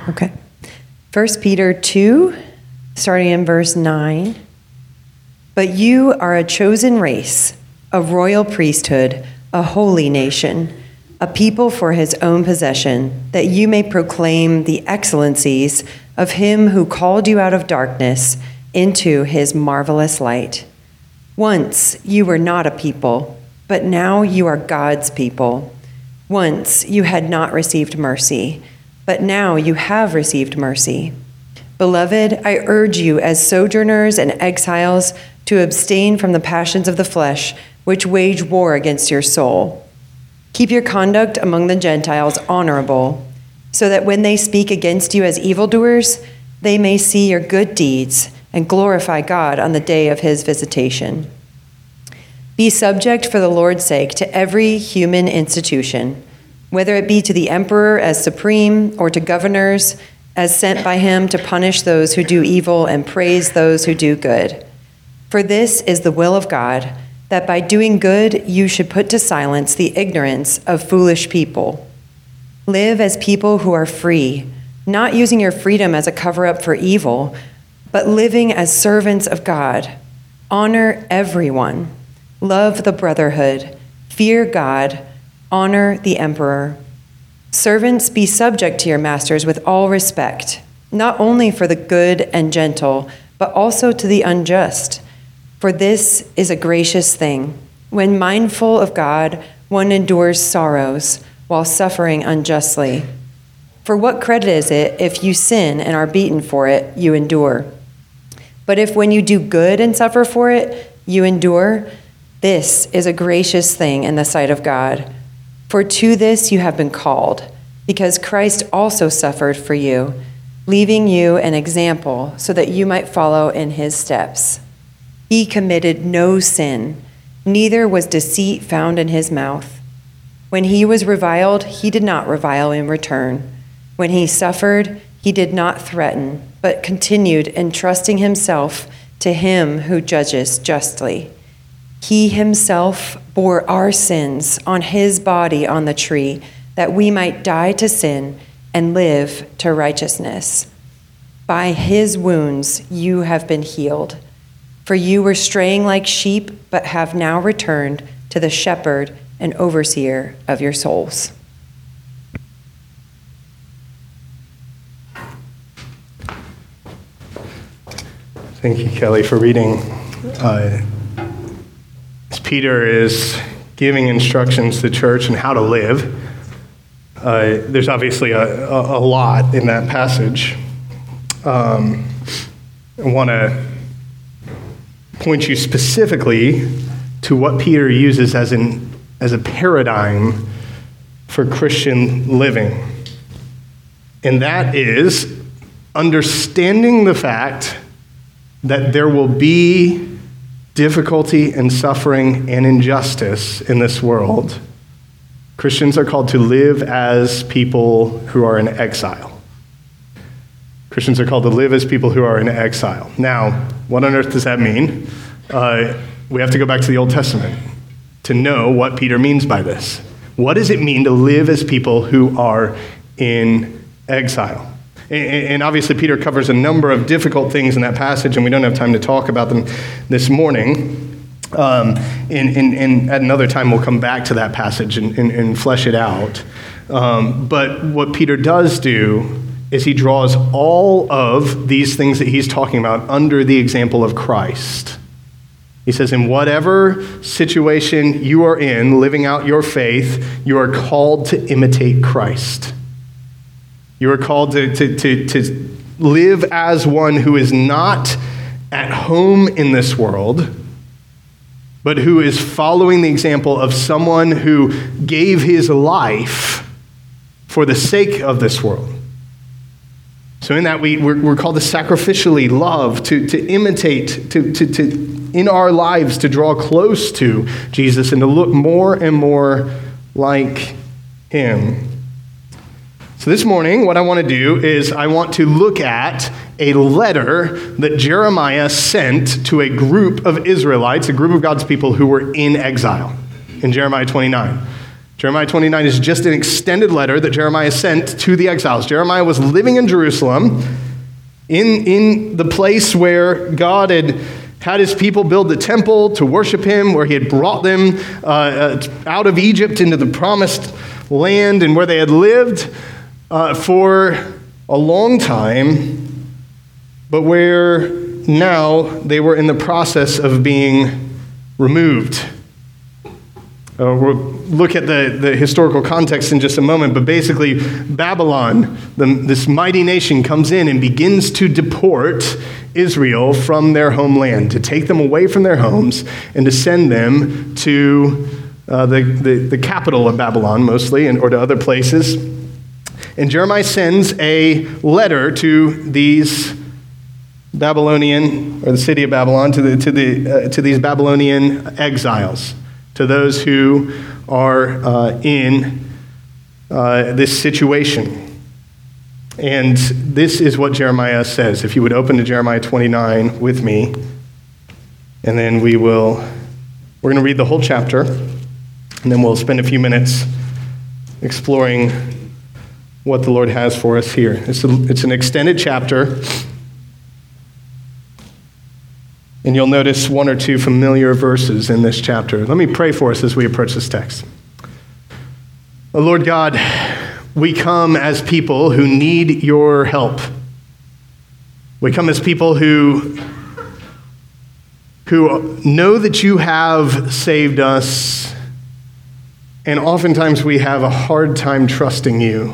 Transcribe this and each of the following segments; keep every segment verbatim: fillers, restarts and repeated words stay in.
Okay. First Peter two, starting in verse nine. But you are a chosen race, a royal priesthood, a holy nation, a people for his own possession, that you may proclaim the excellencies of him who called you out of darkness into his marvelous light. Once you were not a people, but now you are God's people. Once you had not received mercy, but now you have received mercy. Beloved, I urge you as sojourners and exiles to abstain from the passions of the flesh, which wage war against your soul. Keep your conduct among the Gentiles honorable, so that when they speak against you as evildoers, they may see your good deeds and glorify God on the day of his visitation. Be subject for the Lord's sake to every human institution, whether it be to the emperor as supreme or to governors as sent by him to punish those who do evil and praise those who do good. For this is the will of God, that by doing good you should put to silence the ignorance of foolish people. Live as people who are free, not using your freedom as a cover-up for evil, but living as servants of God. Honor everyone. Love the brotherhood. Fear God. Honor the emperor. Servants, be subject to your masters with all respect, not only for the good and gentle, but also to the unjust. For this is a gracious thing. When mindful of God, one endures sorrows while suffering unjustly. For what credit is it if you sin and are beaten for it, you endure? But if when you do good and suffer for it, you endure, this is a gracious thing in the sight of God. For to this you have been called, because Christ also suffered for you, leaving you an example so that you might follow in his steps. He committed no sin, neither was deceit found in his mouth. When he was reviled, he did not revile in return. When he suffered, he did not threaten, but continued entrusting himself to him who judges justly. He himself bore our sins on his body on the tree, that we might die to sin and live to righteousness. By his wounds you have been healed. For you were straying like sheep, but have now returned to the shepherd and overseer of your souls. Thank you, Kelly, for reading. Uh, as Peter is giving instructions to the church on how to live, uh, there's obviously a, a, a lot in that passage. Um, I want to point you specifically to what Peter uses as an as a paradigm for Christian living. And that is understanding the fact that there will be difficulty and suffering and injustice in this world. Christians are called to live as people who are in exile. Christians are called to live as people who are in exile. Now, what on earth does that mean? Uh, we have to go back to the Old Testament to know what Peter means by this. What does it mean to live as people who are in exile? And obviously, Peter covers a number of difficult things in that passage, and we don't have time to talk about them this morning. Um, and, and, and at another time, we'll come back to that passage and, and, and flesh it out. Um, but what Peter does do is he draws all of these things that he's talking about under the example of Christ. He says, in whatever situation you are in, living out your faith, you are called to imitate Christ. You are called to, to, to, to live as one who is not at home in this world, but who is following the example of someone who gave his life for the sake of this world. So in that, we, we're, we're called to sacrificially love, to, to imitate, to, to, to in our lives, to draw close to Jesus and to look more and more like him. So this morning, what I want to do is I want to look at a letter that Jeremiah sent to a group of Israelites, a group of God's people who were in exile in Jeremiah twenty-nine. Jeremiah twenty-nine is just an extended letter that Jeremiah sent to the exiles. Jeremiah was living in Jerusalem, in, in the place where God had had his people build the temple to worship him, where he had brought them uh, out of Egypt into the promised land, and where they had lived uh, for a long time, but where now they were in the process of being removed. Uh, we'll look at the, the historical context in just a moment, but basically Babylon, the, this mighty nation, comes in and begins to deport Israel from their homeland, to take them away from their homes and to send them to uh, the, the, the capital of Babylon mostly, and, or to other places. And Jeremiah sends a letter to these Babylonian, or the city of Babylon, to, the, to, the, uh, to these Babylonian exiles, to those who are uh, in uh, this situation. And this is what Jeremiah says. If you would open to Jeremiah twenty-nine with me, and then we will, we're going to read the whole chapter, and then we'll spend a few minutes exploring what the Lord has for us here. It's, a, it's an extended chapter, and you'll notice one or two familiar verses in this chapter. Let me pray for us as we approach this text. Oh, Lord God, we come as people who need your help. We come as people who, who know that you have saved us, and oftentimes we have a hard time trusting you.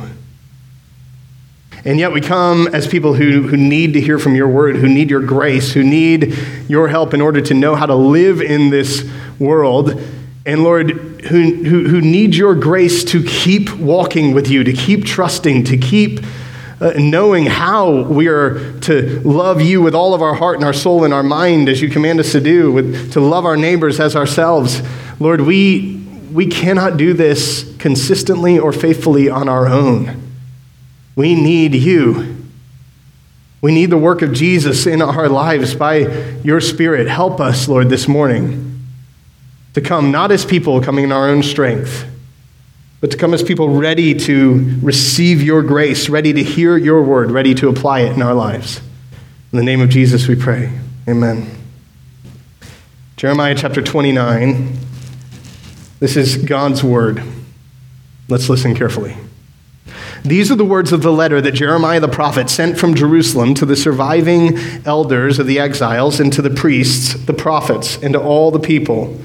And yet we come as people who, who need to hear from your word, who need your grace, who need your help in order to know how to live in this world. And Lord, who, who, who need your grace to keep walking with you, to keep trusting, to keep uh, knowing how we are to love you with all of our heart and our soul and our mind, as you command us to do, with, to love our neighbors as ourselves. Lord, we, we cannot do this consistently or faithfully on our own. We need you. We need the work of Jesus in our lives by your Spirit. Help us, Lord, this morning to come not as people coming in our own strength, but to come as people ready to receive your grace, ready to hear your word, ready to apply it in our lives. In the name of Jesus we pray. Amen. Jeremiah chapter twenty-nine. This is God's word. Let's listen carefully. These are the words of the letter that Jeremiah the prophet sent from Jerusalem to the surviving elders of the exiles and to the priests, the prophets, and to all the people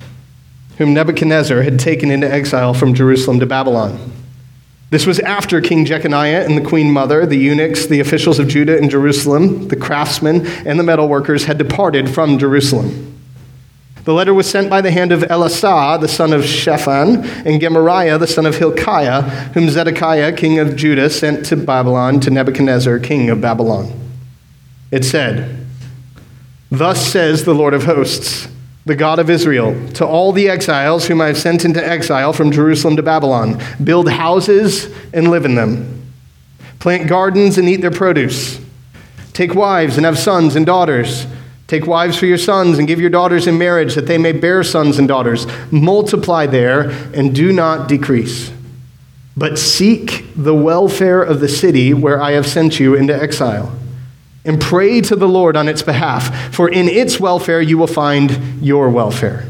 whom Nebuchadnezzar had taken into exile from Jerusalem to Babylon. This was after King Jeconiah and the queen mother, the eunuchs, the officials of Judah and Jerusalem, the craftsmen, and the metalworkers had departed from Jerusalem. The letter was sent by the hand of Elasah, the son of Shaphan, and Gemariah, the son of Hilkiah, whom Zedekiah, king of Judah, sent to Babylon to Nebuchadnezzar, king of Babylon. It said, "Thus says the Lord of hosts, the God of Israel, to all the exiles whom I have sent into exile from Jerusalem to Babylon, build houses and live in them. Plant gardens and eat their produce. Take wives and have sons and daughters. Take wives for your sons and give your daughters in marriage that they may bear sons and daughters. Multiply there and do not decrease. But seek the welfare of the city where I have sent you into exile, and pray to the Lord on its behalf, for in its welfare you will find your welfare.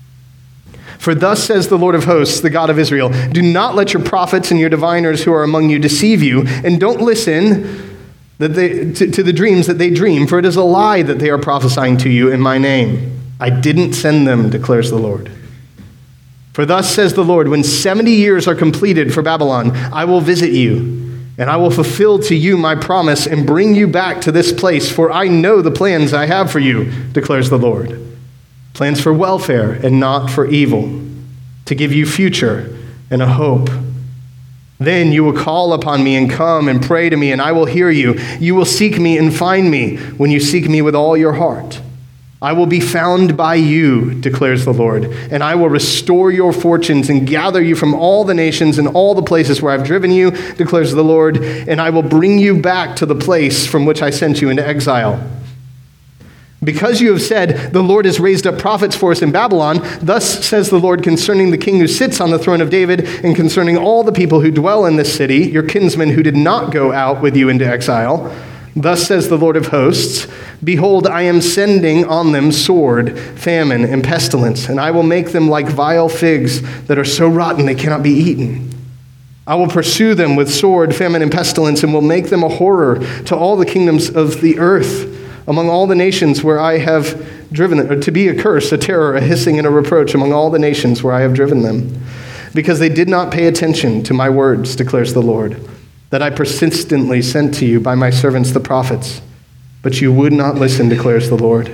For thus says the Lord of hosts, the God of Israel, do not let your prophets and your diviners who are among you deceive you, and don't listen that they, to, to the dreams that they dream, for it is a lie that they are prophesying to you in my name. I didn't send them, declares the Lord. For thus says the Lord, when seventy years are completed for Babylon, I will visit you, and I will fulfill to you my promise and bring you back to this place, for I know the plans I have for you, declares the Lord. Plans for welfare and not for evil, to give you future and a hope. Then you will call upon me and come and pray to me, and I will hear you. You will seek me and find me when you seek me with all your heart. I will be found by you, declares the Lord, and I will restore your fortunes and gather you from all the nations and all the places where I've driven you, declares the Lord, and I will bring you back to the place from which I sent you into exile. Because you have said, the Lord has raised up prophets for us in Babylon, thus says the Lord concerning the king who sits on the throne of David, and concerning all the people who dwell in this city, your kinsmen who did not go out with you into exile. Thus says the Lord of hosts, behold, I am sending on them sword, famine, and pestilence, and I will make them like vile figs that are so rotten they cannot be eaten. I will pursue them with sword, famine, and pestilence, and will make them a horror to all the kingdoms of the earth, among all the nations where I have driven them, to be a curse, a terror, a hissing, and a reproach among all the nations where I have driven them, because they did not pay attention to my words, declares the Lord, that I persistently sent to you by my servants the prophets, but you would not listen, declares the Lord.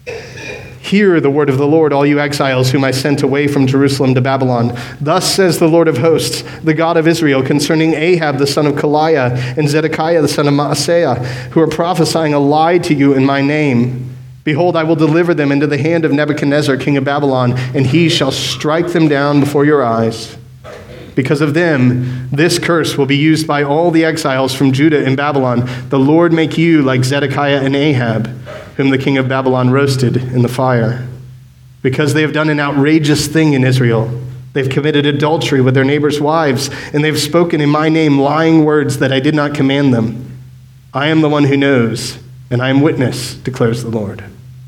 Hear the word of the Lord, all you exiles whom I sent away from Jerusalem to Babylon. Thus says the Lord of hosts, the God of Israel, concerning Ahab the son of Kaliah and Zedekiah the son of Maaseiah, who are prophesying a lie to you in my name. Behold, I will deliver them into the hand of Nebuchadnezzar, king of Babylon, and he shall strike them down before your eyes. Because of them, this curse will be used by all the exiles from Judah and Babylon. The Lord make you like Zedekiah and Ahab, whom the king of Babylon roasted in the fire. Because they have done an outrageous thing in Israel. They've committed adultery with their neighbors' wives, and they've spoken in my name lying words that I did not command them. I am the one who knows, and I am witness, declares the Lord.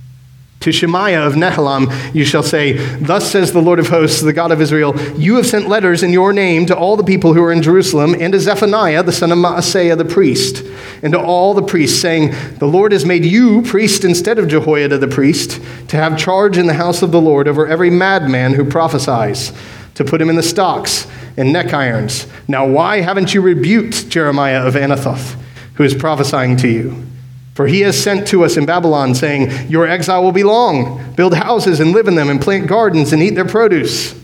To Shemaiah of Nehelam you shall say, thus says the Lord of hosts, the God of Israel, you have sent letters in your name to all the people who are in Jerusalem, and to Zephaniah, the son of Maaseiah, the priest, and to all the priests, saying, the Lord has made you priest instead of Jehoiada the priest, to have charge in the house of the Lord over every madman who prophesies, to put him in the stocks and neck irons. Now why haven't you rebuked Jeremiah of Anathoth, who is prophesying to you? For he has sent to us in Babylon, saying, your exile will be long. Build houses and live in them, and plant gardens and eat their produce.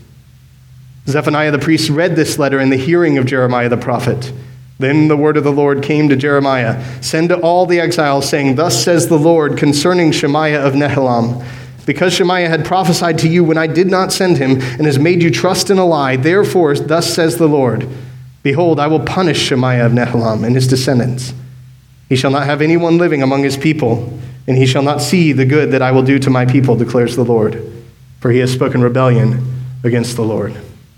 Zephaniah the priest read this letter in the hearing of Jeremiah the prophet. Then the word of the Lord came to Jeremiah. Send to all the exiles, saying, thus says the Lord concerning Shemaiah of Nehelam. Because Shemaiah had prophesied to you when I did not send him, and has made you trust in a lie, therefore thus says the Lord, behold, I will punish Shemaiah of Nehelam and his descendants. He shall not have anyone living among his people, and he shall not see the good that I will do to my people, declares the Lord, for he has spoken rebellion against the Lord.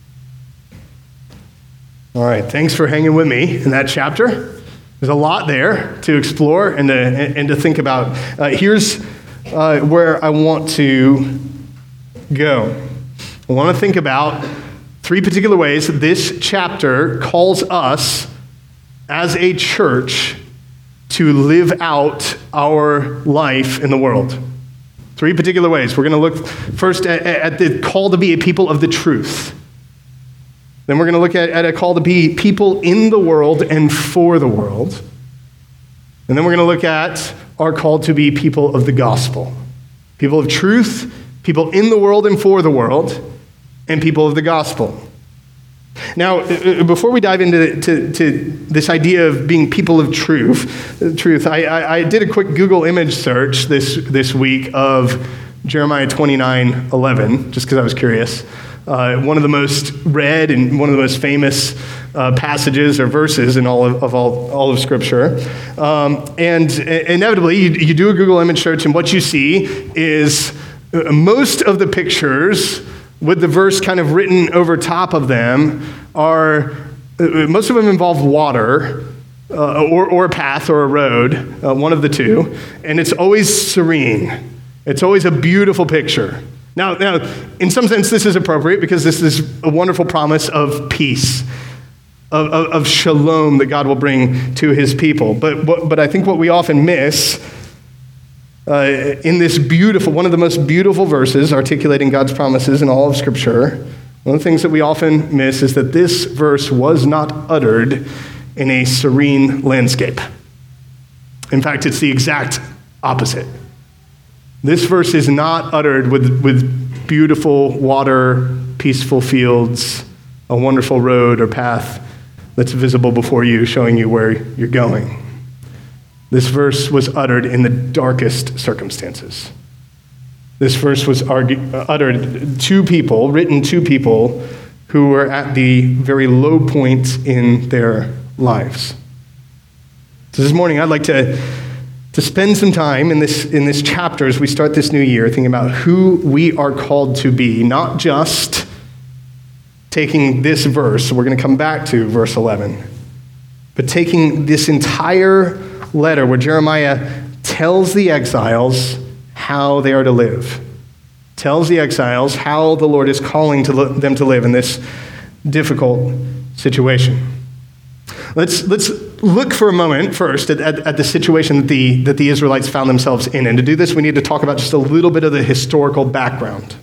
All right, thanks for hanging with me in that chapter. There's a lot there to explore and to, and to think about. Uh, here's uh, where I want to go. I want to think about three particular ways that this chapter calls us as a church to live out our life in the world. Three particular ways. We're going to look first at, at the call to be a people of the truth. Then we're going to look at, at a call to be people in the world and for the world. And then we're going to look at our call to be people of the gospel. People of truth, people in the world and for the world, and people of the gospel. Now, before we dive into to, to this idea of being people of truth, truth, I, I, I did a quick Google image search this this week of Jeremiah twenty-nine eleven, just because I was curious. Uh, one of the most read and one of the most famous uh, passages or verses in all of, of all, all of Scripture. Um, and inevitably, you, you do a Google image search, and what you see is most of the pictures with the verse kind of written over top of them are, most of them involve water uh, or, or a path or a road, uh, one of the two, and it's always serene. It's always a beautiful picture. Now, now, in some sense, this is appropriate because this is a wonderful promise of peace, of, of, of shalom that God will bring to his people. But, but, but I think what we often miss Uh, in this beautiful, one of the most beautiful verses articulating God's promises in all of Scripture, one of the things that we often miss is that this verse was not uttered in a serene landscape. In fact, it's the exact opposite. This verse is not uttered with, with beautiful water, peaceful fields, a wonderful road or path that's visible before you, showing you where you're going. This verse was uttered in the darkest circumstances. This verse was argue, uh, uttered to people, written to people who were at the very low point in their lives. So this morning, I'd like to to spend some time in this, in this chapter as we start this new year thinking about who we are called to be, not just taking this verse, we're going to come back to verse eleven, but taking this entire letter where Jeremiah tells the exiles how they are to live, tells the exiles how the Lord is calling to lo- them to live in this difficult situation. Let's, let's look for a moment first at, at, at the situation that the, that the Israelites found themselves in. And to do this, we need to talk about just a little bit of the historical background.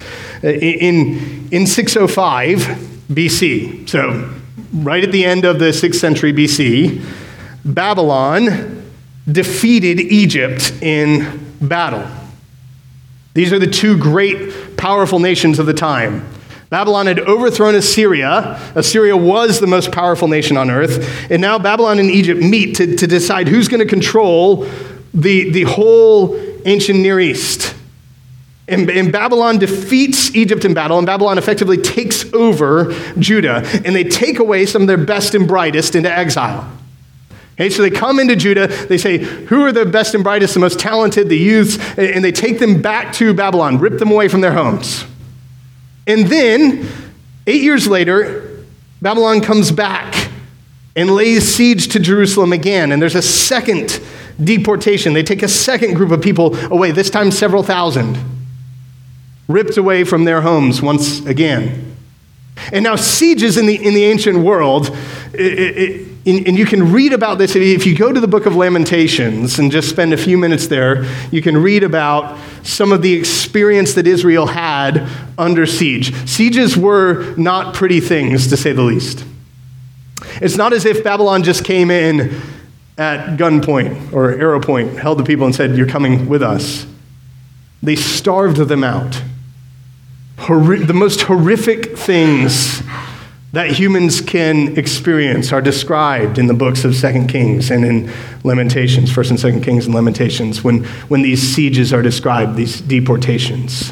In, in six oh five B C, so right at the end of the sixth century B C, Babylon defeated Egypt in battle. These are the two great, powerful nations of the time. Babylon had overthrown Assyria. Assyria was the most powerful nation on earth. And now Babylon and Egypt meet to, to decide who's going to control the, the whole ancient Near East. And, and Babylon defeats Egypt in battle, and Babylon effectively takes over Judah. And they take away some of their best and brightest into exile. Okay, so they come into Judah, they say, who are the best and brightest, the most talented, the youths, and they take them back to Babylon, rip them away from their homes. And then, eight years later, Babylon comes back and lays siege to Jerusalem again. And there's a second deportation. They take a second group of people away, this time several thousand, ripped away from their homes once again. And now sieges in the, in the ancient world, it, it, and you can read about this. If you go to the book of Lamentations and just spend a few minutes there, you can read about some of the experience that Israel had under siege. Sieges were not pretty things, to say the least. It's not as if Babylon just came in at gunpoint or arrow point, held the people and said, you're coming with us. They starved them out. Horri- the most horrific things that humans can experience are described in the books of Second Kings and in Lamentations, First and Second Kings and Lamentations, when, when these sieges are described, these deportations,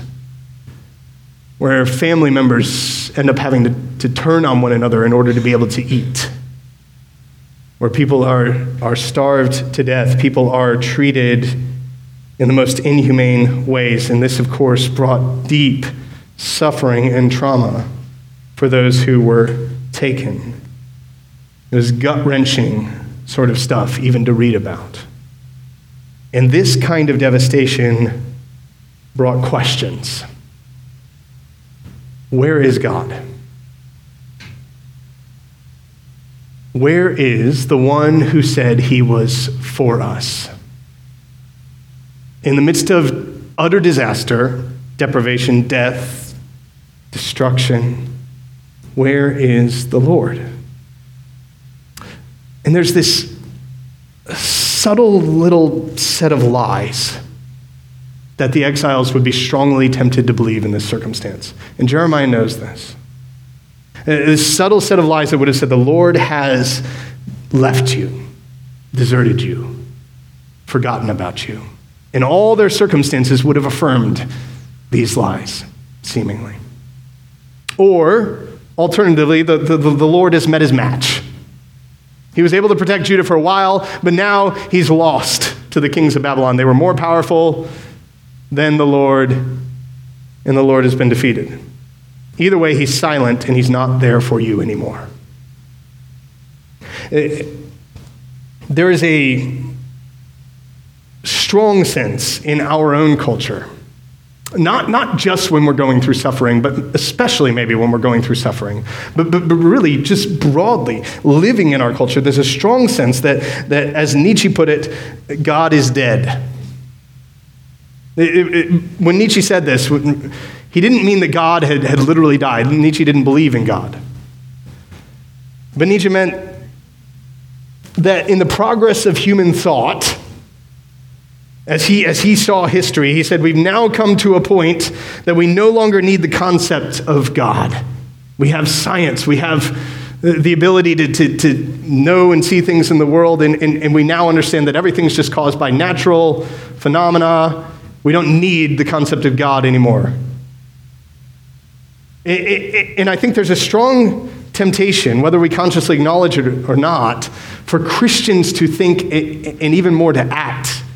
where family members end up having to, to turn on one another in order to be able to eat, where people are, are starved to death, people are treated in the most inhumane ways. And this, of course, brought deep suffering and trauma for those who were taken. It was gut-wrenching sort of stuff even to read about. And this kind of devastation brought questions. Where is God? Where is the one who said he was for us? In the midst of utter disaster, deprivation, death, destruction, where is the Lord? And there's this subtle little set of lies that the exiles would be strongly tempted to believe in this circumstance. And Jeremiah knows this. This subtle set of lies that would have said, the Lord has left you, deserted you, forgotten about you. And all their circumstances would have affirmed these lies, seemingly. Or, alternatively, the, the, the Lord has met his match. He was able to protect Judah for a while, but now he's lost to the kings of Babylon. They were more powerful than the Lord, and the Lord has been defeated. Either way, he's silent, and he's not there for you anymore. It, there is a strong sense in our own culture, not, not just when we're going through suffering, but especially maybe when we're going through suffering, but, but, but really just broadly living in our culture, there's a strong sense that, that, as Nietzsche put it, God is dead. It, it, it, when Nietzsche said this, he didn't mean that God had, had literally died. Nietzsche didn't believe in God. But Nietzsche meant that in the progress of human thought, As he, as he saw history, he said, we've now come to a point that we no longer need the concept of God. We have science. We have the ability to, to, to know and see things in the world, and, and, and we now understand that everything's just caused by natural phenomena. We don't need the concept of God anymore. It, it, and I think there's a strong temptation, whether we consciously acknowledge it or not, for Christians to think, and even more to act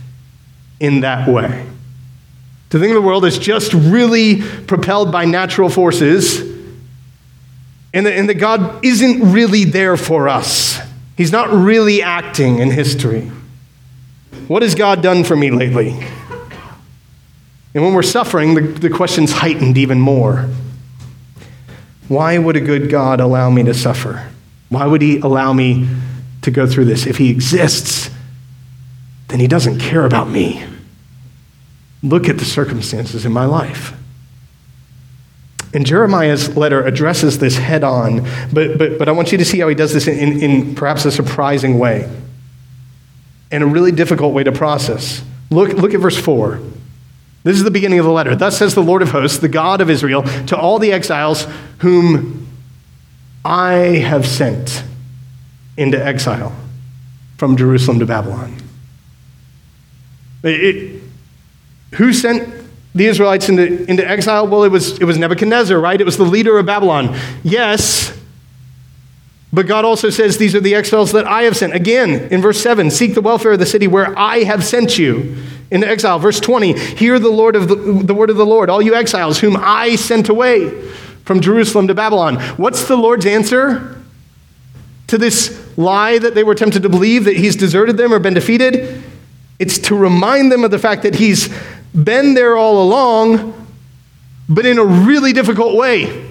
in that way. To think of the world as just really propelled by natural forces, and that, and that God isn't really there for us. He's not really acting in history. What has God done for me lately? And when we're suffering, the, the question's heightened even more. Why would a good God allow me to suffer? Why would he allow me to go through this? If he exists, then he doesn't care about me. Look at the circumstances in my life. And Jeremiah's letter addresses this head on, but, but, but I want you to see how he does this in, in, in perhaps a surprising way and a really difficult way to process. Look, look at verse four. This is the beginning of the letter. Thus says the Lord of hosts, the God of Israel, to all the exiles whom I have sent into exile from Jerusalem to Babylon. It, it, who sent the Israelites into, into exile? Well, it was, it was Nebuchadnezzar, right? It was the leader of Babylon. Yes, but God also says these are the exiles that I have sent. Again, in verse seven, seek the welfare of the city where I have sent you into exile. Verse twenty, hear the Lord of the, the word of the Lord, all you exiles whom I sent away from Jerusalem to Babylon. What's the Lord's answer to this lie that they were tempted to believe, that he's deserted them or been defeated? It's to remind them of the fact that he's been there all along, but in a really difficult way.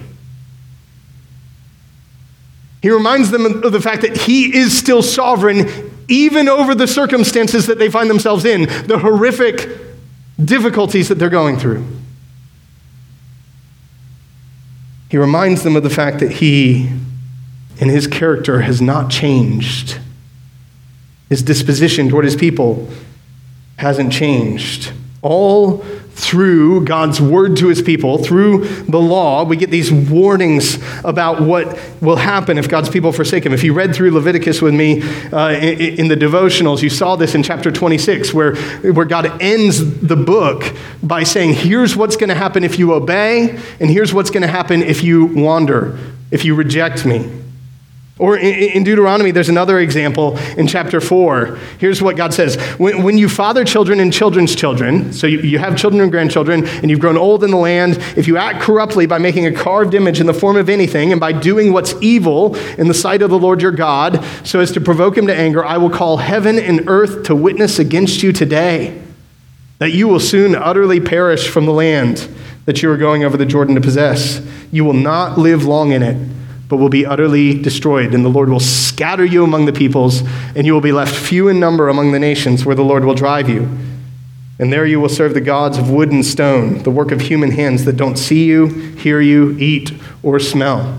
He reminds them of the fact that he is still sovereign, even over the circumstances that they find themselves in, the horrific difficulties that they're going through. He reminds them of the fact that he and his character has not changed. His disposition toward his people hasn't changed. All through God's word to his people, through the law, we get these warnings about what will happen if God's people forsake him. If you read through Leviticus with me uh, in, in the devotionals, you saw this in chapter twenty-six, where, where God ends the book by saying, here's what's going to happen if you obey, and here's what's going to happen if you wander, if you reject me. Or in Deuteronomy, there's another example in chapter four. Here's what God says. When, when you father children and children's children, so you, you have children and grandchildren, and you've grown old in the land, if you act corruptly by making a carved image in the form of anything, and by doing what's evil in the sight of the Lord your God, so as to provoke him to anger, I will call heaven and earth to witness against you today, that you will soon utterly perish from the land that you are going over the Jordan to possess. You will not live long in it, but will be utterly destroyed. And the Lord will scatter you among the peoples, and you will be left few in number among the nations where the Lord will drive you. And there you will serve the gods of wood and stone, the work of human hands that don't see you, hear you, eat, or smell.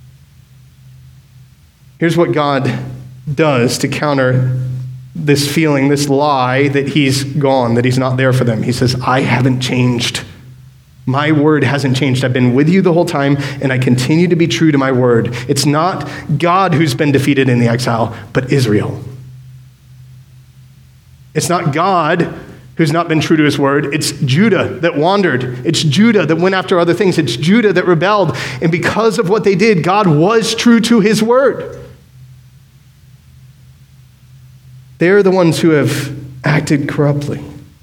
Here's what God does to counter this feeling, this lie that he's gone, that he's not there for them. He says, I haven't changed. My word hasn't changed. I've been with you the whole time, and I continue to be true to my word. It's not God who's been defeated in the exile, but Israel. It's not God who's not been true to his word. It's Judah that wandered. It's Judah that went after other things. It's Judah that rebelled. And because of what they did, God was true to his word. They're the ones who have acted corruptly.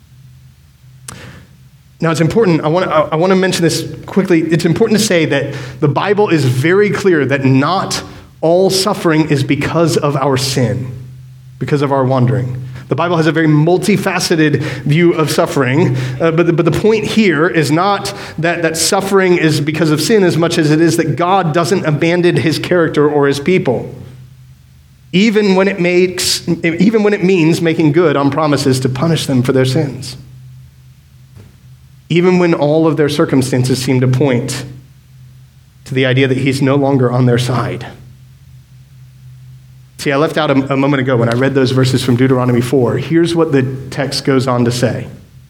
Now, it's important, I want, to, I want to mention this quickly. It's important to say that the Bible is very clear that not all suffering is because of our sin, because of our wandering. The Bible has a very multifaceted view of suffering, uh, but, the, but the point here is not that, that suffering is because of sin as much as it is that God doesn't abandon his character or his people, even when it makes, even when it means making good on promises to punish them for their sins. Even when all of their circumstances seem to point to the idea that he's no longer on their side. See, I left out a, a moment ago when I read those verses from Deuteronomy four. Here's what the text goes on to say.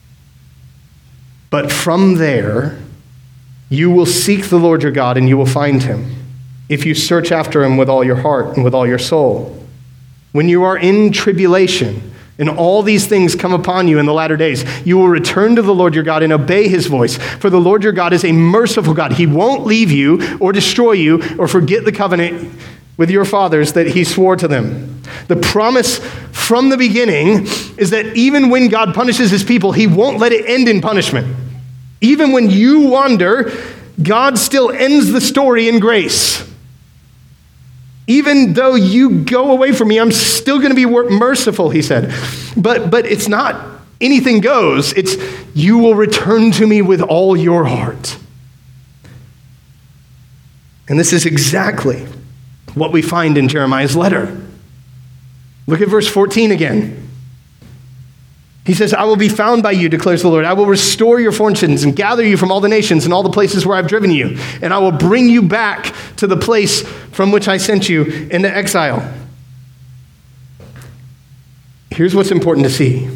But from there, you will seek the Lord your God, and you will find him, if you search after him with all your heart and with all your soul. When you are in tribulation, and all these things come upon you in the latter days, you will return to the Lord your God and obey his voice. For the Lord your God is a merciful God. He won't leave you or destroy you or forget the covenant with your fathers that he swore to them. The promise from the beginning is that even when God punishes his people, he won't let it end in punishment. Even when you wander, God still ends the story in grace. Even though you go away from me, I'm still going to be merciful, he said. But, but it's not anything goes. It's you will return to me with all your heart. And this is exactly what we find in Jeremiah's letter. Look at verse fourteen again. He says, I will be found by you, declares the Lord. I will restore your fortunes and gather you from all the nations and all the places where I've driven you. And I will bring you back to the place from which I sent you into exile. Here's what's important to see.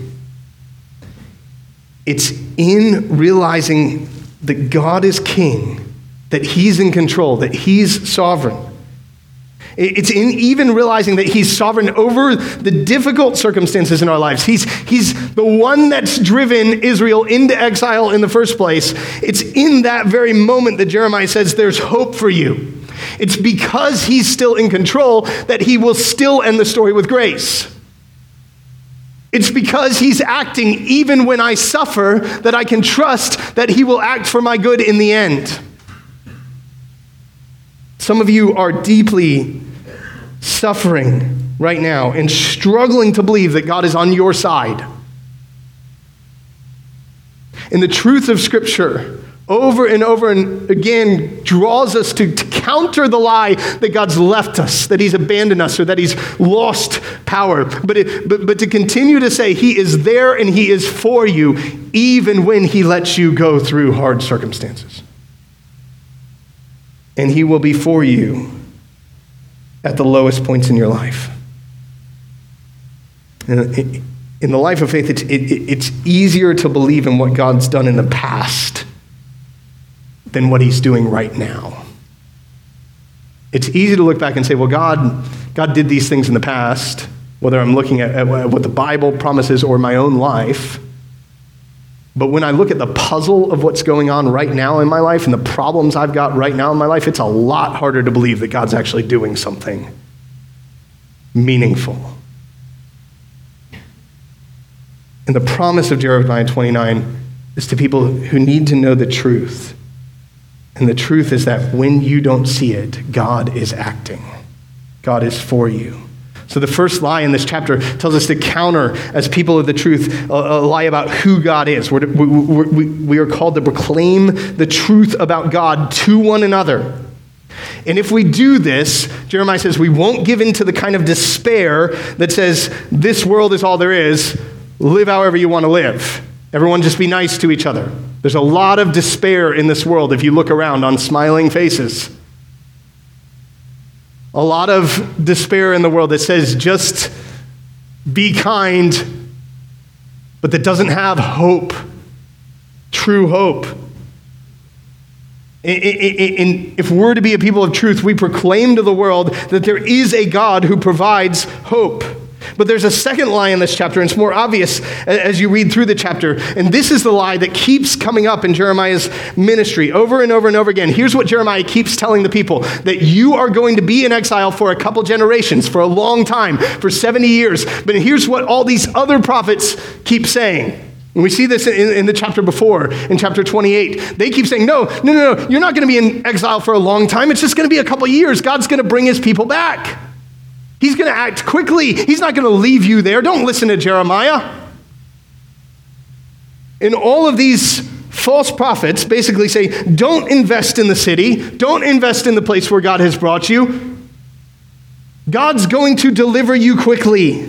It's in realizing that God is king, that he's in control, that he's sovereign. It's in even realizing that he's sovereign over the difficult circumstances in our lives. He's, he's the one that's driven Israel into exile in the first place. It's in that very moment that Jeremiah says there's hope for you. It's because he's still in control that he will still end the story with grace. It's because he's acting even when I suffer that I can trust that he will act for my good in the end. Some of you are deeply suffering right now and struggling to believe that God is on your side. And the truth of Scripture over and over and again draws us to, to counter the lie that God's left us, that he's abandoned us, or that he's lost power. But, it, but, but to continue to say he is there and he is for you even when he lets you go through hard circumstances. And he will be for you at the lowest points in your life. And in the life of faith, it's, it, it's easier to believe in what God's done in the past than what he's doing right now. It's easy to look back and say, well, God, God did these things in the past, whether I'm looking at, at what the Bible promises or my own life. But when I look at the puzzle of what's going on right now in my life and the problems I've got right now in my life, it's a lot harder to believe that God's actually doing something meaningful. And the promise of Jeremiah twenty-nine is to people who need to know the truth. And the truth is that when you don't see it, God is acting. God is for you. So the first lie in this chapter tells us to counter, as people of the truth, a, a lie about who God is. We're, we, we, we are called to proclaim the truth about God to one another. And if we do this, Jeremiah says, we won't give in to the kind of despair that says, this world is all there is, live however you want to live. Everyone just be nice to each other. There's a lot of despair in this world if you look around on smiling faces. A lot of despair in the world that says just be kind, but that doesn't have hope, true hope. And if we're to be a people of truth, we proclaim to the world that there is a God who provides hope. But there's a second lie in this chapter, and it's more obvious as you read through the chapter. And this is the lie that keeps coming up in Jeremiah's ministry over and over and over again. Here's what Jeremiah keeps telling the people, that you are going to be in exile for a couple generations, for a long time, for seventy years. But here's what all these other prophets keep saying. And we see this in, in the chapter before, in chapter twenty-eight. They keep saying, no, no, no, no, you're not going to be in exile for a long time. It's just going to be a couple years. God's going to bring his people back. He's going to act quickly. He's not going to leave you there. Don't listen to Jeremiah. And all of these false prophets basically say, don't invest in the city. Don't invest in the place where God has brought you. God's going to deliver you quickly.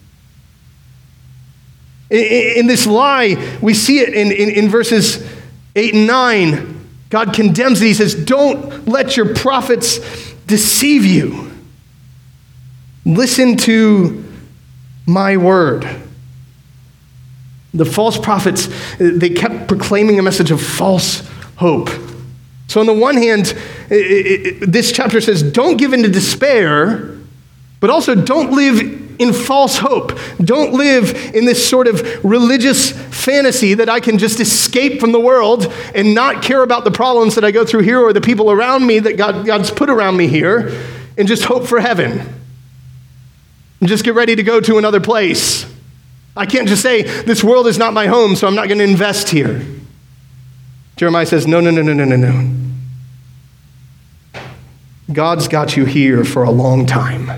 In, in this lie, we see it in, in, in verses eight and nine. God condemns it. He says, don't let your prophets deceive you. Listen to my word. The false prophets, they kept proclaiming a message of false hope. So on the one hand, it, it, this chapter says, don't give in to despair, but also don't live in false hope. Don't live in this sort of religious fantasy that I can just escape from the world and not care about the problems that I go through here or the people around me that God, God's put around me here and just hope for heaven. And just get ready to go to another place. I can't just say, this world is not my home, so I'm not going to invest here. Jeremiah says, no, no, no, no, no, no, no. God's got you here for a long time.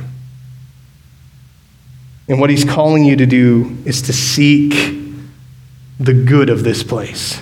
And what he's calling you to do is to seek the good of this place.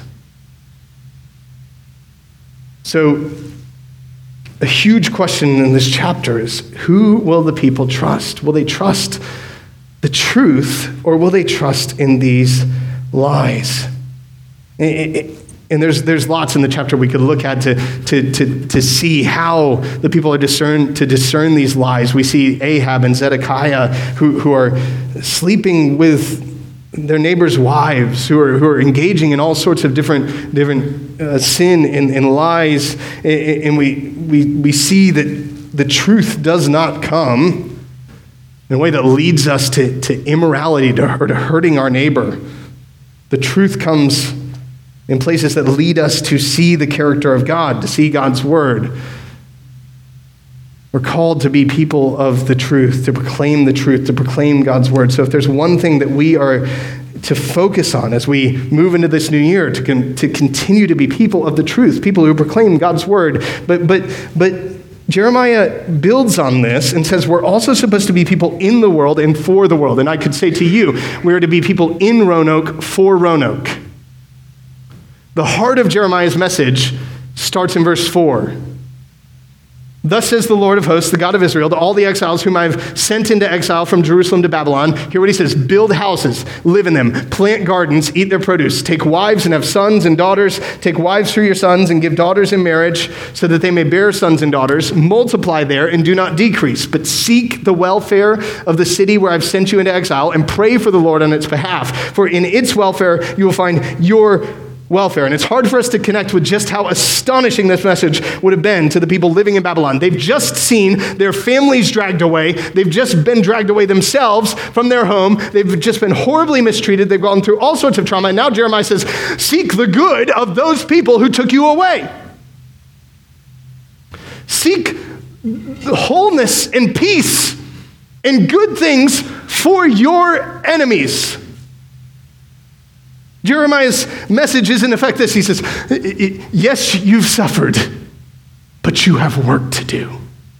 So, a huge question in this chapter is, who will the people trust? Will they trust the truth, or will they trust in these lies? And there's there's lots in the chapter we could look at to, to, to, to see how the people are discern to discern these lies. We see Ahab and Zedekiah who, who are sleeping with their neighbors' wives, who are who are engaging in all sorts of different different uh, sin and, and lies, and we we we see that the truth does not come in a way that leads us to, to immorality to, or to hurting our neighbor. The truth comes in places that lead us to see the character of God, to see God's word. We're called to be people of the truth, to proclaim the truth, to proclaim God's word. So if there's one thing that we are to focus on as we move into this new year, to, con- to continue to be people of the truth, people who proclaim God's word. But, but, but Jeremiah builds on this and says we're also supposed to be people in the world and for the world. And I could say to you, we're to be people in Roanoke for Roanoke. The heart of Jeremiah's message starts in verse four. Thus says the Lord of hosts, the God of Israel, to all the exiles whom I've sent into exile from Jerusalem to Babylon. Hear what he says: build houses, live in them, plant gardens, eat their produce, take wives and have sons and daughters, take wives for your sons and give daughters in marriage so that they may bear sons and daughters. Multiply there and do not decrease, but seek the welfare of the city where I've sent you into exile and pray for the Lord on its behalf. For in its welfare you will find your welfare. And it's hard for us to connect with just how astonishing this message would have been to the people living in Babylon. They've just seen their families dragged away. They've just been dragged away themselves from their home. They've just been horribly mistreated. They've gone through all sorts of trauma. And now Jeremiah says, seek the good of those people who took you away. Seek wholeness and peace and good things for your enemies. Jeremiah's message is in effect this. He says, yes, you've suffered, but you have work to do.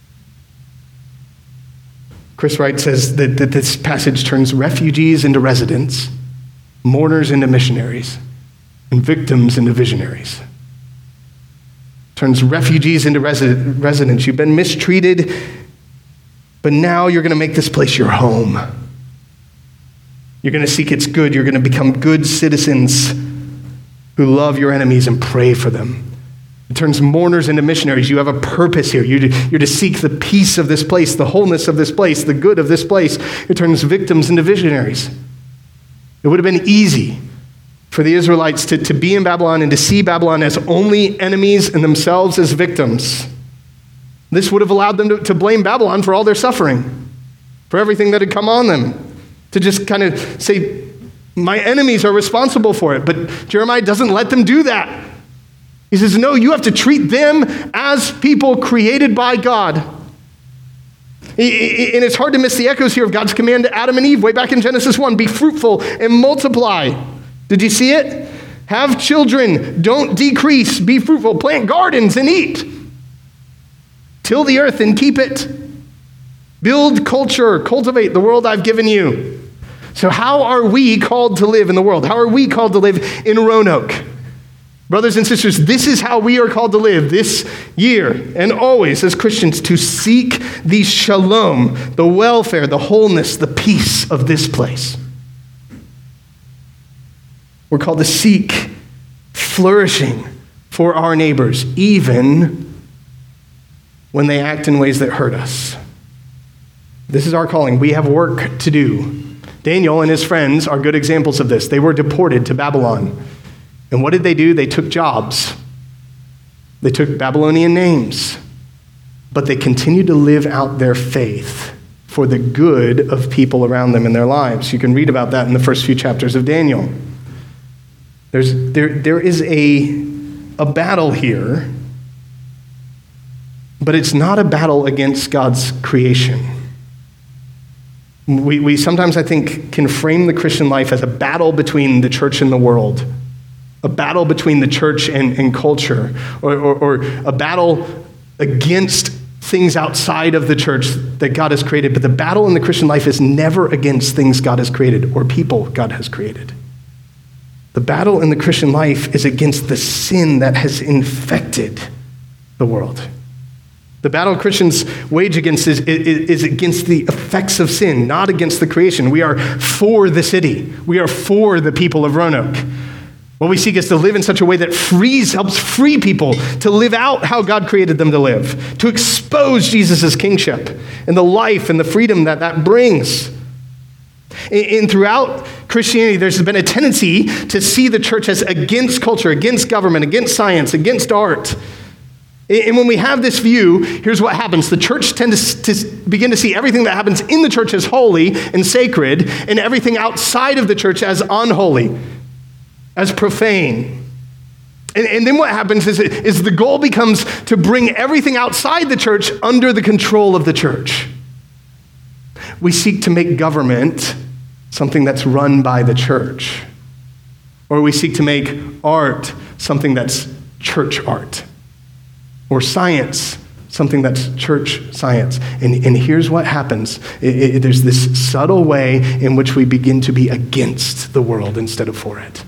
Chris Wright says that, that this passage turns refugees into residents, mourners into missionaries, and victims into visionaries. Turns refugees into resi- residents. You've been mistreated, but now you're going to make this place your home. You're going to seek its good. You're going to become good citizens who love your enemies and pray for them. It turns mourners into missionaries. You have a purpose here. You're to, you're to seek the peace of this place, the wholeness of this place, the good of this place. It turns victims into visionaries. It would have been easy for the Israelites to, to be in Babylon and to see Babylon as only enemies and themselves as victims. This would have allowed them to, to blame Babylon for all their suffering, for everything that had come on them. To just kind of say, my enemies are responsible for it. But Jeremiah doesn't let them do that. He says, no, you have to treat them as people created by God. And it's hard to miss the echoes here of God's command to Adam and Eve way back in Genesis one. Be fruitful and multiply. Did you see it? Have children. Don't decrease. Be fruitful. Plant gardens and eat. Till the earth and keep it. Build culture. Cultivate the world I've given you. So how are we called to live in the world? How are we called to live in Roanoke? Brothers and sisters, this is how we are called to live this year and always as Christians, to seek the shalom, the welfare, the wholeness, the peace of this place. We're called to seek flourishing for our neighbors, even when they act in ways that hurt us. This is our calling. We have work to do. Daniel and his friends are good examples of this. They were deported to Babylon. And what did they do? They took jobs. They took Babylonian names. But they continued to live out their faith for the good of people around them in their lives. You can read about that in the first few chapters of Daniel. There's, there, there is a, a battle here, but it's not a battle against God's creation. We, we sometimes, I think, can frame the Christian life as a battle between the church and the world, a battle between the church and, and culture, or, or, or a battle against things outside of the church that God has created. But the battle in the Christian life is never against things God has created or people God has created. The battle in the Christian life is against the sin that has infected the world. The battle Christians wage against is, is, is against the effects of sin, not against the creation. We are for the city. We are for the people of Roanoke. What we seek is to live in such a way that frees, helps free people to live out how God created them to live, to expose Jesus' kingship and the life and the freedom that that brings. And throughout Christianity, there's been a tendency to see the church as against culture, against government, against science, against art. And when we have this view, here's what happens. The church tends to, to begin to see everything that happens in the church as holy and sacred, and everything outside of the church as unholy, as profane. And, and then what happens is, is the goal becomes to bring everything outside the church under the control of the church. We seek to make government something that's run by the church. Or we seek to make art something that's church art. Or science, something that's church science. And, and here's what happens. It, it, there's this subtle way in which we begin to be against the world instead of for it.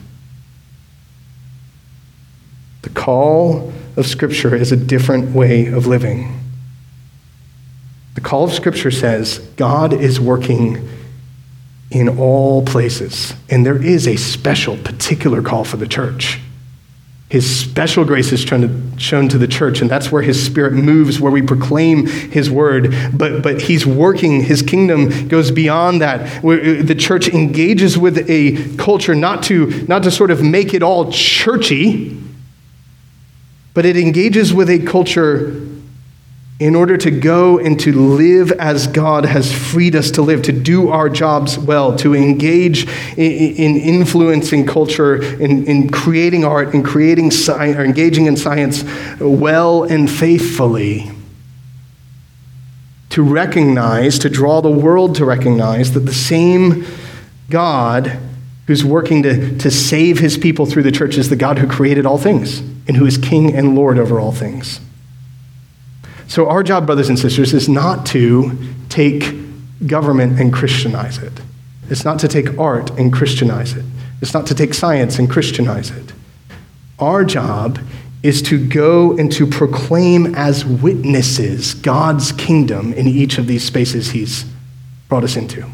The call of Scripture is a different way of living. The call of Scripture says God is working in all places. And there is a special, particular call for the church. His special grace is shown to the church, and that's where his Spirit moves, where we proclaim his word. But, but he's working, his kingdom goes beyond that. Where the church engages with a culture not to, not to sort of make it all churchy, but it engages with a culture in order to go and to live as God has freed us to live, to do our jobs well, to engage in, in influencing culture, in, in creating art, in creating science, or engaging in science well and faithfully. To recognize, to draw the world to recognize that the same God who's working to, to save his people through the church is the God who created all things and who is King and Lord over all things. So our job, brothers and sisters, is not to take government and Christianize it. It's not to take art and Christianize it. It's not to take science and Christianize it. Our job is to go and to proclaim as witnesses God's kingdom in each of these spaces he's brought us into.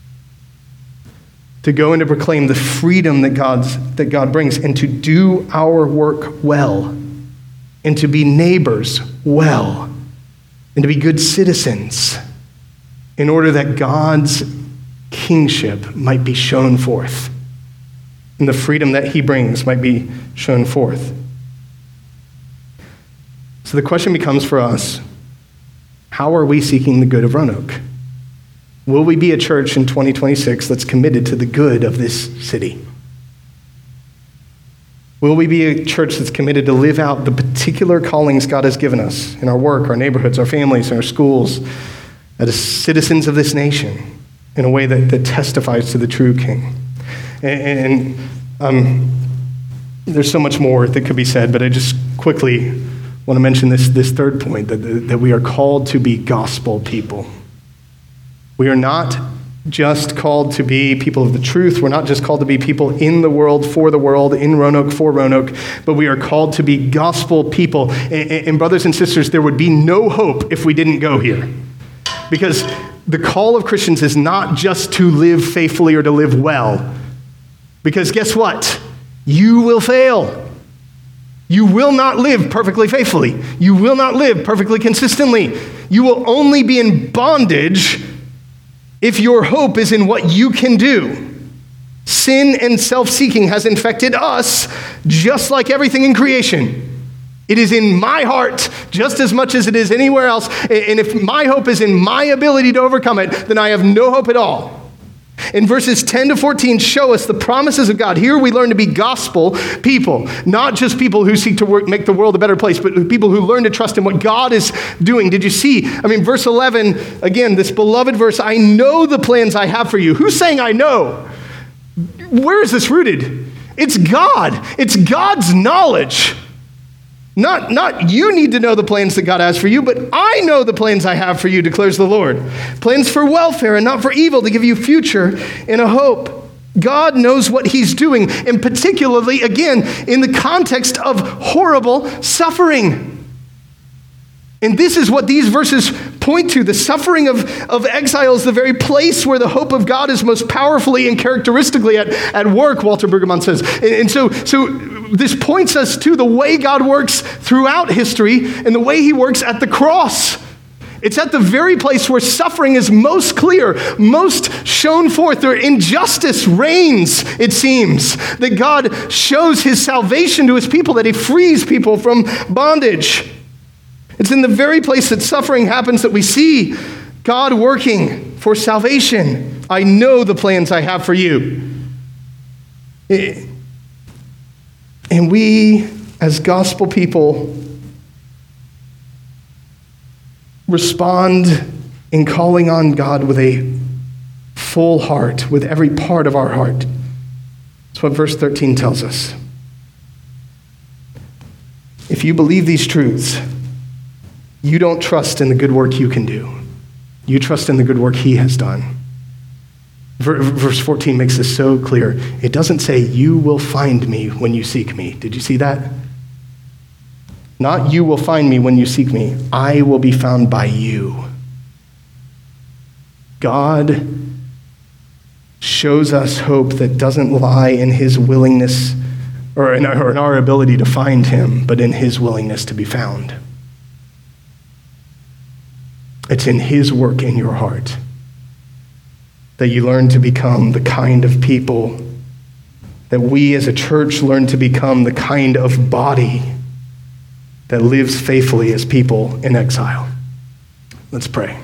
To go and to proclaim the freedom that God's that God brings, and to do our work well, and to be neighbors well, and to be good citizens in order that God's kingship might be shown forth and the freedom that he brings might be shown forth. So the question becomes for us, how are we seeking the good of Roanoke? Will we be a church in twenty twenty-six that's committed to the good of this city? Will we be a church that's committed to live out the particular callings God has given us in our work, our neighborhoods, our families, our schools, as citizens of this nation in a way that, that testifies to the true King? And, and um, there's so much more that could be said, but I just quickly want to mention this, this third point, that, that we are called to be gospel people. We are not just called to be people of the truth. We're not just called to be people in the world, for the world, in Roanoke, for Roanoke, but we are called to be gospel people. And, and brothers and sisters, there would be no hope if we didn't go here. Because the call of Christians is not just to live faithfully or to live well. Because guess what? You will fail. You will not live perfectly faithfully. You will not live perfectly consistently. You will only be in bondage if your hope is in what you can do. Sin and self-seeking has infected us just like everything in creation. It is in my heart just as much as it is anywhere else. And if my hope is in my ability to overcome it, then I have no hope at all. In verses ten to fourteen show us the promises of God. Here we learn to be gospel people, not just people who seek to work, make the world a better place, but people who learn to trust in what God is doing. Did you see? I mean, verse eleven, again, this beloved verse, I know the plans I have for you. Who's saying I know? Where is this rooted? It's God. It's God's knowledge. Not, not you need to know the plans that God has for you, but I know the plans I have for you, declares the Lord. Plans for welfare and not for evil, to give you future and a hope. God knows what he's doing, and particularly, again, in the context of horrible suffering. And this is what these verses point to. The suffering of, of exile is the very place where the hope of God is most powerfully and characteristically at, at work, Walter Brueggemann says. And, and so, so this points us to the way God works throughout history and the way he works at the cross. It's at the very place where suffering is most clear, most shown forth, where injustice reigns, it seems, that God shows his salvation to his people, that he frees people from bondage. It's in the very place that suffering happens that we see God working for salvation. I know the plans I have for you. And we, as gospel people, respond in calling on God with a full heart, with every part of our heart. That's what verse thirteen tells us. If you believe these truths, you don't trust in the good work you can do. You trust in the good work he has done. Verse fourteen makes this so clear. It doesn't say, you will find me when you seek me. Did you see that? Not you will find me when you seek me. I will be found by you. God shows us hope that doesn't lie in his willingness or in our, in our ability to find him, but in his willingness to be found. It's in his work in your heart that you learn to become the kind of people, that we as a church learn to become the kind of body that lives faithfully as people in exile. Let's pray.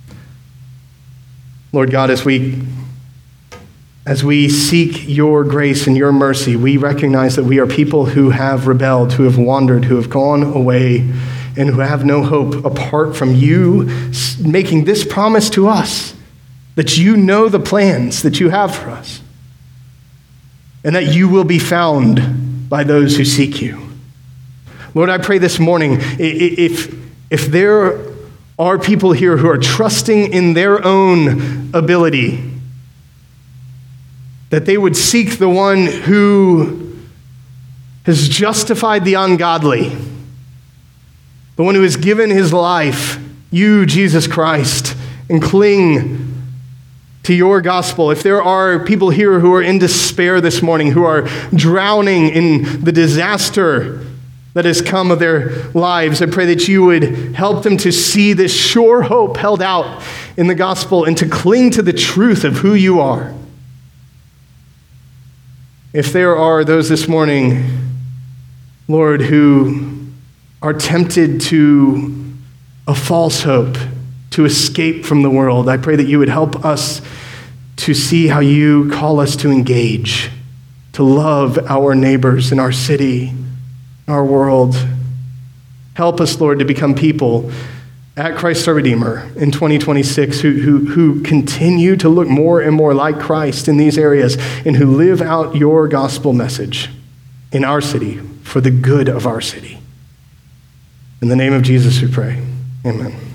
Lord God, as we, as we seek your grace and your mercy, we recognize that we are people who have rebelled, who have wandered, who have gone away, and who have no hope apart from you making this promise to us, that you know the plans that you have for us, and that you will be found by those who seek you. Lord, I pray this morning, if, if there are people here who are trusting in their own ability, that they would seek the one who has justified the ungodly, the one who has given his life, you, Jesus Christ, and cling to your gospel. If there are people here who are in despair this morning, who are drowning in the disaster that has come of their lives, I pray that you would help them to see this sure hope held out in the gospel and to cling to the truth of who you are. If there are those this morning, Lord, who are tempted to a false hope, to escape from the world, I pray that you would help us to see how you call us to engage, to love our neighbors in our city, our world. Help us, Lord, to become people at Christ our Redeemer in twenty twenty-six who, who, who continue to look more and more like Christ in these areas and who live out your gospel message in our city for the good of our city. In the name of Jesus we pray. Amen.